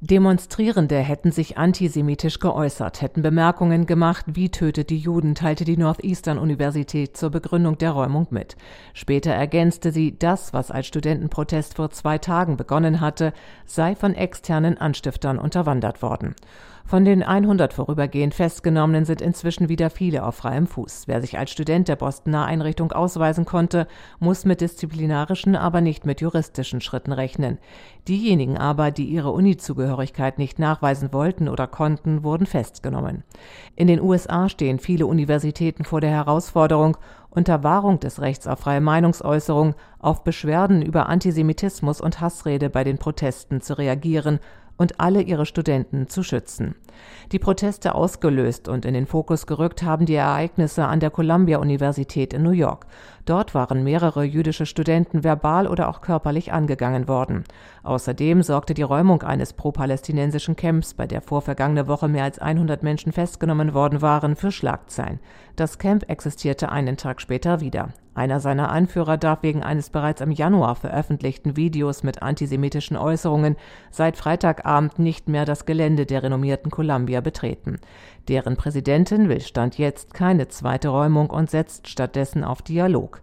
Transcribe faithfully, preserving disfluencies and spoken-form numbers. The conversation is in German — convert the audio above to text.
Demonstrierende hätten sich antisemitisch geäußert, hätten Bemerkungen gemacht wie „Tötet die Juden“, teilte die Northeastern-Universität zur Begründung der Räumung mit. Später ergänzte sie, das, was als Studentenprotest vor zwei Tagen begonnen hatte, sei von externen Anstiftern unterwandert worden. Von den hundert vorübergehend Festgenommenen sind inzwischen wieder viele auf freiem Fuß. Wer sich als Student der Bostoner Einrichtung ausweisen konnte, muss mit disziplinarischen, aber nicht mit juristischen Schritten rechnen. Diejenigen aber, die ihre Uni-Zugehörigkeit nicht nachweisen wollten oder konnten, wurden festgenommen. In den U S A stehen viele Universitäten vor der Herausforderung, unter Wahrung des Rechts auf freie Meinungsäußerung auf Beschwerden über Antisemitismus und Hassrede bei den Protesten zu reagieren und alle ihre Studenten zu schützen. Die Proteste ausgelöst und in den Fokus gerückt haben die Ereignisse an der Columbia-Universität in New York. Dort waren mehrere jüdische Studenten verbal oder auch körperlich angegangen worden. Außerdem sorgte die Räumung eines pro-palästinensischen Camps, bei der vorvergangene Woche mehr als hundert Menschen festgenommen worden waren, für Schlagzeilen. Das Camp existierte einen Tag später wieder. Einer seiner Anführer darf wegen eines bereits im Januar veröffentlichten Videos mit antisemitischen Äußerungen seit Freitagabend nicht mehr das Gelände der renommierten Columbia betreten. Deren Präsidentin will Stand jetzt keine zweite Räumung und setzt stattdessen auf Dialog.